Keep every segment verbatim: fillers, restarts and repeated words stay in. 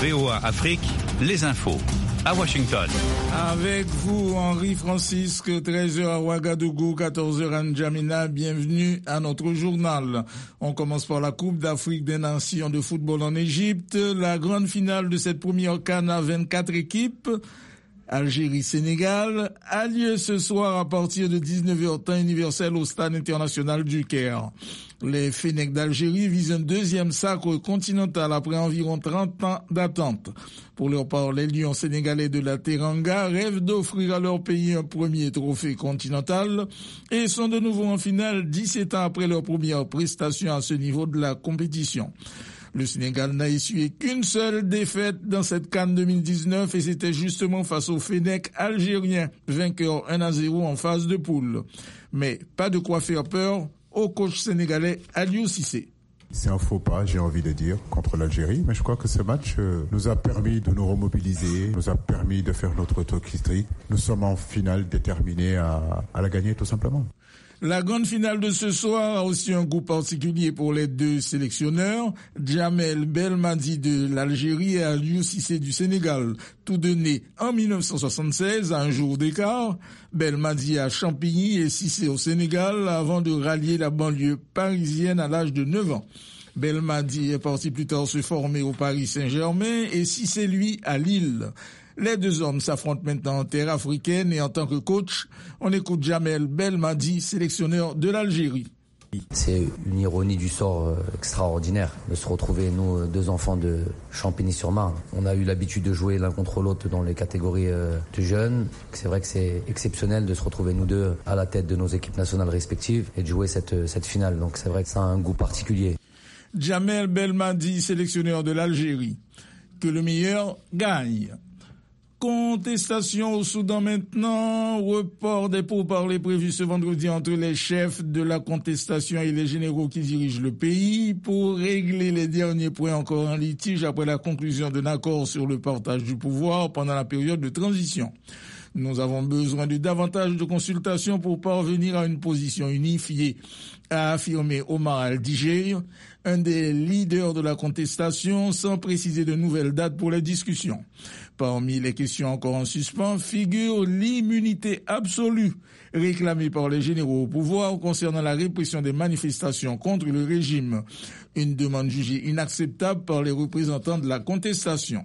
V O A Afrique, les infos. À Washington. Avec vous, Henri Francisque, treize heures à Ouagadougou, quatorze heures à N'Djamena. Bienvenue à notre journal. On commence par la Coupe d'Afrique des Nations de football en Égypte. La grande finale de cette première CAN à vingt-quatre équipes, Algérie-Sénégal, a lieu ce soir à partir de dix-neuf heures temps universel au Stade international du Caire. Les Fennecs d'Algérie visent un deuxième sacre continental après environ trente ans d'attente. Pour leur part, les Lions sénégalais de la Teranga rêvent d'offrir à leur pays un premier trophée continental et sont de nouveau en finale dix-sept ans après leur première prestation à ce niveau de la compétition. Le Sénégal n'a essuyé qu'une seule défaite dans cette CAN deux mille dix-neuf et c'était justement face aux Fennecs algériens, vainqueurs un à zéro en phase de poule. Mais pas de quoi faire peur au coach sénégalais Aliou Cissé. C'est un faux pas, j'ai envie de dire, contre l'Algérie. Mais je crois que ce match euh, nous a permis de nous remobiliser, nous a permis de faire notre truc historique. Nous sommes en finale déterminés à, à la gagner tout simplement. La grande finale de ce soir a aussi un goût particulier pour les deux sélectionneurs, Djamel Belmadi de l'Algérie et Aliou Cissé du Sénégal, tous deux nés en dix-neuf cent soixante-seize à un jour d'écart. Belmadi à Champigny et Cissé au Sénégal avant de rallier la banlieue parisienne à l'âge de neuf ans. Belmadi est parti plus tard se former au Paris Saint-Germain et Cissé, lui, à Lille. Les deux hommes s'affrontent maintenant en terre africaine et en tant que coach, on écoute Djamel Belmadi, sélectionneur de l'Algérie. C'est une ironie du sort extraordinaire de se retrouver, nous, deux enfants de Champigny-sur-Marne. On a eu l'habitude de jouer l'un contre l'autre dans les catégories de jeunes. C'est vrai que c'est exceptionnel de se retrouver, nous deux, à la tête de nos équipes nationales respectives et de jouer cette, cette finale. Donc c'est vrai que ça a un goût particulier. Djamel Belmadi, sélectionneur de l'Algérie. Que le meilleur gagne. Contestation au Soudan maintenant, report des pourparlers prévus ce vendredi entre les chefs de la contestation et les généraux qui dirigent le pays pour régler les derniers points encore en litige après la conclusion d'un accord sur le partage du pouvoir pendant la période de transition. Nous avons besoin de davantage de consultations pour parvenir à une position unifiée, a affirmé Omar Al-Djir, un des leaders de la contestation, sans préciser de nouvelles dates pour les discussions. Parmi les questions encore en suspens figure l'immunité absolue réclamée par les généraux au pouvoir concernant la répression des manifestations contre le régime, une demande jugée inacceptable par les représentants de la contestation.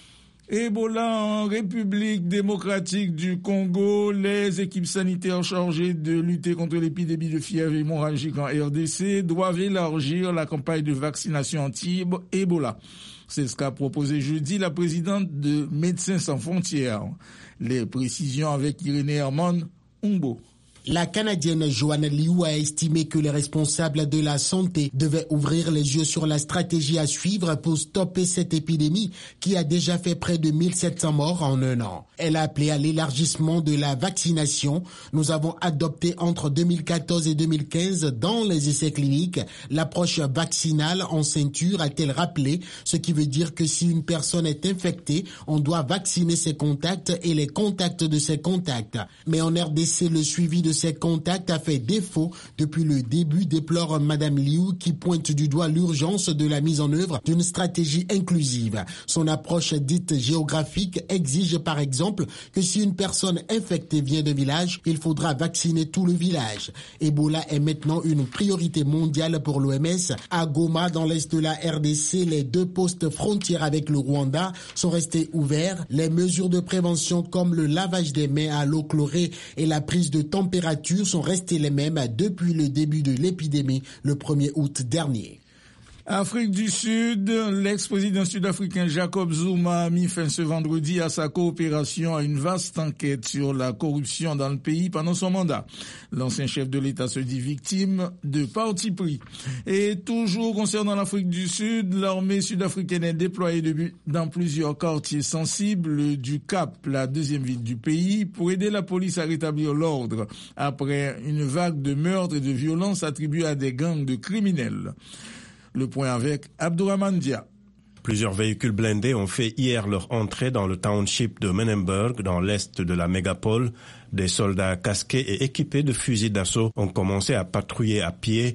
Ebola en République démocratique du Congo, les équipes sanitaires chargées de lutter contre l'épidémie de fièvre hémorragique en R D C doivent élargir la campagne de vaccination anti-Ebola. C'est ce qu'a proposé jeudi la présidente de Médecins sans frontières. Les précisions avec Irénée Herman Umbo. La Canadienne Joanne Liu a estimé que les responsables de la santé devaient ouvrir les yeux sur la stratégie à suivre pour stopper cette épidémie qui a déjà fait près de mille sept cents morts en un an. Elle a appelé à l'élargissement de la vaccination. Nous avons adopté entre deux mille quatorze et deux mille quinze dans les essais cliniques l'approche vaccinale en ceinture, a-t-elle rappelé, ce qui veut dire que si une personne est infectée, on doit vacciner ses contacts et les contacts de ses contacts. Mais en R D C, le suivi de ces contacts a fait défaut depuis le début, déplore Madame Liu, qui pointe du doigt l'urgence de la mise en œuvre d'une stratégie inclusive. Son approche dite géographique exige par exemple que si une personne infectée vient d'un village, il faudra vacciner tout le village. Ebola est maintenant une priorité mondiale pour l'O M S. À Goma, dans l'est de la R D C, les deux postes frontières avec le Rwanda sont restés ouverts. Les mesures de prévention comme le lavage des mains à l'eau chlorée et la prise de température sont restées les mêmes depuis le début de l'épidémie le premier août dernier. Afrique du Sud, l'ex-président sud-africain Jacob Zuma a mis fin ce vendredi à sa coopération à une vaste enquête sur la corruption dans le pays pendant son mandat. L'ancien chef de l'État se dit victime de parti pris. Et toujours concernant l'Afrique du Sud, l'armée sud-africaine est déployée dans plusieurs quartiers sensibles du Cap, la deuxième ville du pays, pour aider la police à rétablir l'ordre après une vague de meurtres et de violences attribuées à des gangs de criminels. Le point avec Abdourahmane Dia. Plusieurs véhicules blindés ont fait hier leur entrée dans le township de Menenberg, dans l'est de la mégapole. Des soldats casqués et équipés de fusils d'assaut ont commencé à patrouiller à pied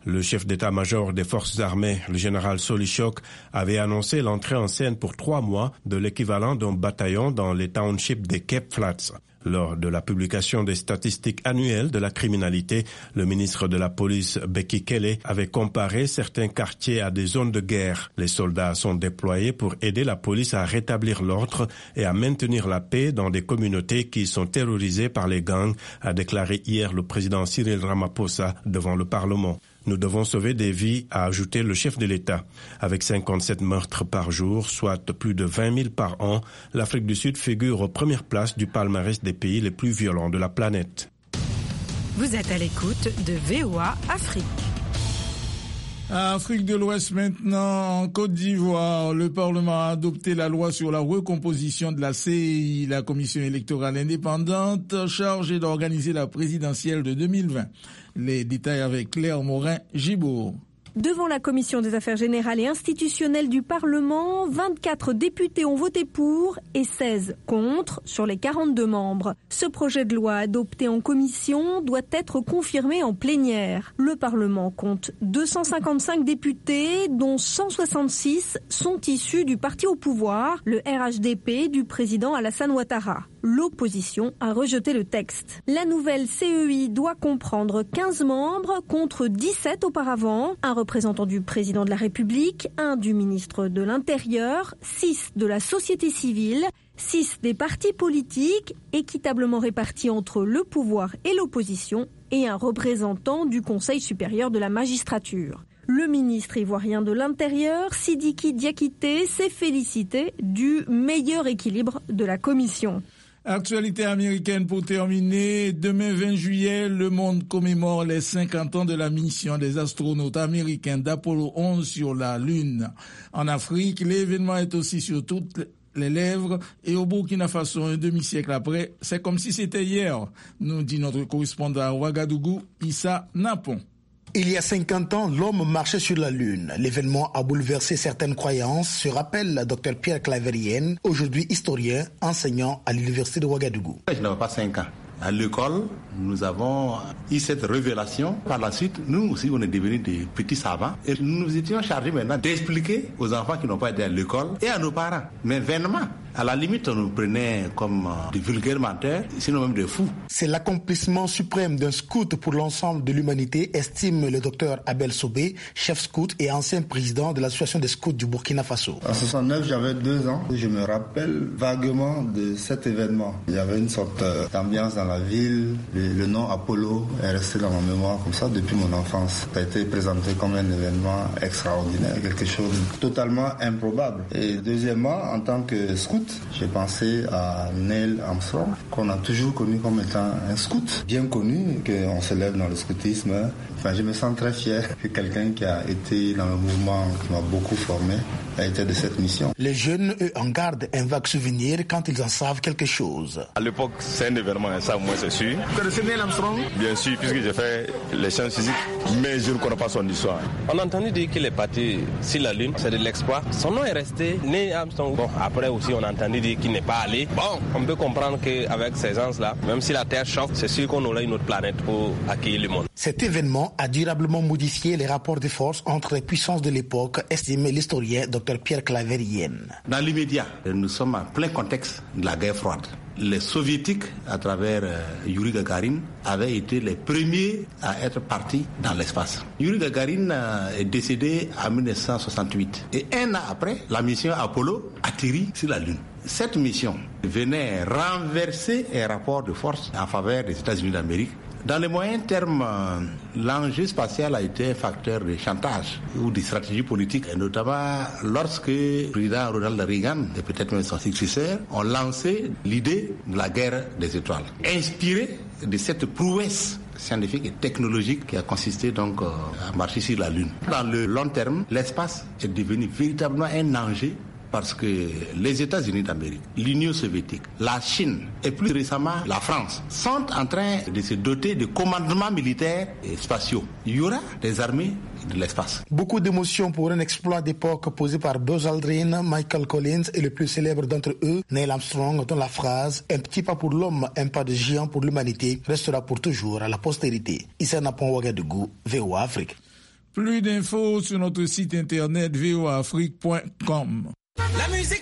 Le chef d'état-major des forces armées, le général Solichok, avait annoncé l'entrée en scène pour trois mois de l'équivalent d'un bataillon dans les townships des Cape Flats. Lors de la publication des statistiques annuelles de la criminalité, le ministre de la Police, Becky Kelly, avait comparé certains quartiers à des zones de guerre. Les soldats sont déployés pour aider la police à rétablir l'ordre et à maintenir la paix dans des communautés qui sont terrorisées par les gangs, a déclaré hier le président Cyril Ramaphosa devant le Parlement. Nous devons sauver des vies, a ajouté le chef de l'État. Avec cinquante-sept meurtres par jour, soit plus de vingt mille par an, l'Afrique du Sud figure aux premières places du palmarès des pays les plus violents de la planète. Vous êtes à l'écoute de V O A Afrique. Afrique de l'Ouest maintenant, en Côte d'Ivoire, le Parlement a adopté la loi sur la recomposition de la C E I, la commission électorale indépendante chargée d'organiser la présidentielle de deux mille vingt. Les détails avec Claire Morin-Gibourg. Devant la Commission des affaires générales et institutionnelles du Parlement, vingt-quatre députés ont voté pour et seize contre sur les quarante-deux membres. Ce projet de loi adopté en commission doit être confirmé en plénière. Le Parlement compte deux cent cinquante-cinq députés, dont cent soixante-six sont issus du parti au pouvoir, le R H D P du président Alassane Ouattara. L'opposition a rejeté le texte. La nouvelle C E I doit comprendre quinze membres contre dix-sept auparavant, un représentant du président de la République, un du ministre de l'Intérieur, six de la société civile, six des partis politiques, équitablement répartis entre le pouvoir et l'opposition, et un représentant du Conseil supérieur de la magistrature. Le ministre ivoirien de l'Intérieur, Sidiki Diakité, s'est félicité du meilleur équilibre de la commission. Actualité américaine pour terminer. Demain vingt juillet, le monde commémore les cinquante ans de la mission des astronautes américains d'Apollo onze sur la Lune. En Afrique, l'événement est aussi sur toutes les lèvres et au Burkina Faso, un demi-siècle après, c'est comme si c'était hier, nous dit notre correspondant à Ouagadougou, Issa Napon. Il y a cinquante ans, l'homme marchait sur la Lune. L'événement a bouleversé certaines croyances, se rappelle le docteur Pierre Claverienne, aujourd'hui historien, enseignant à l'université de Ouagadougou. Je n'avais pas cinq ans. À l'école, nous avons eu cette révélation. Par la suite, nous aussi, on est devenus des petits savants. Et nous nous étions chargés maintenant d'expliquer aux enfants qui n'ont pas été à l'école et à nos parents. Mais vainement. À la limite, on nous prenait comme des vulgaires menteurs, sinon même des fous. C'est l'accomplissement suprême d'un scout pour l'ensemble de l'humanité, estime le docteur Abel Sobé, chef scout et ancien président de l'association des scouts du Burkina Faso. En soixante-neuf, j'avais deux ans. Je me rappelle vaguement de cet événement. Il y avait une sorte d'ambiance dans la ville. Le, le nom Apollo est resté dans ma mémoire comme ça depuis mon enfance. Ça a été présenté comme un événement extraordinaire, quelque chose de totalement improbable. Et deuxièmement, en tant que scout, j'ai pensé à Neil Armstrong, qu'on a toujours connu comme étant un scout, bien connu, qu'on se lève dans le scoutisme. Enfin, je me sens très fier que quelqu'un qui a été dans le mouvement, qui m'a beaucoup formé, a été de cette mission. Les jeunes, eux, en gardent un vague souvenir quand ils en savent quelque chose. À l'époque, c'est un événement, ça, moi, c'est sûr. Vous connaissez Neil Armstrong? Bien sûr, puisque j'ai fait les sciences physiques, mais je ne connais pas son histoire. On a entendu dire qu'il est parti sur la Lune, c'est de l'exploit. Son nom est resté Neil Armstrong. Bon, après aussi, on a entendu dire qu'il n'est pas allé. Bon, on peut comprendre qu'avec ces gens-là, même si la Terre chauffe, c'est sûr qu'on aura une autre planète pour accueillir le monde. Cet événement a durablement modifié les rapports de force entre les puissances de l'époque, estime l'historien docteur Pierre Claverienne. Dans l'immédiat, nous sommes en plein contexte de la guerre froide. Les soviétiques, à travers euh, Yuri Gagarin, avaient été les premiers à être partis dans l'espace. Yuri Gagarin euh, est décédé en dix-neuf cent soixante-huit. Et un an après, la mission Apollo atterrit sur la Lune. Cette mission venait renverser un rapport de force en faveur des États-Unis d'Amérique. Dans les moyens termes, l'enjeu spatial a été un facteur de chantage ou de stratégie politique, et notamment lorsque le président Ronald Reagan et peut-être même son successeur ont lancé l'idée de la guerre des étoiles, inspiré de cette prouesse scientifique et technologique qui a consisté donc à marcher sur la Lune. Dans le long terme, l'espace est devenu véritablement un enjeu parce que les États-Unis d'Amérique, l'Union soviétique, la Chine et plus récemment la France sont en train de se doter de commandements militaires et spatiaux. Il y aura des armées de l'espace. Beaucoup d'émotions pour un exploit d'époque posé par Buzz Aldrin, Michael Collins et le plus célèbre d'entre eux, Neil Armstrong, dont la phrase « Un petit pas pour l'homme, un pas de géant pour l'humanité » restera pour toujours à la postérité. Issa Napon Ouagadougou, V O A Afrique. Plus d'infos sur notre site internet v o a afrique point com.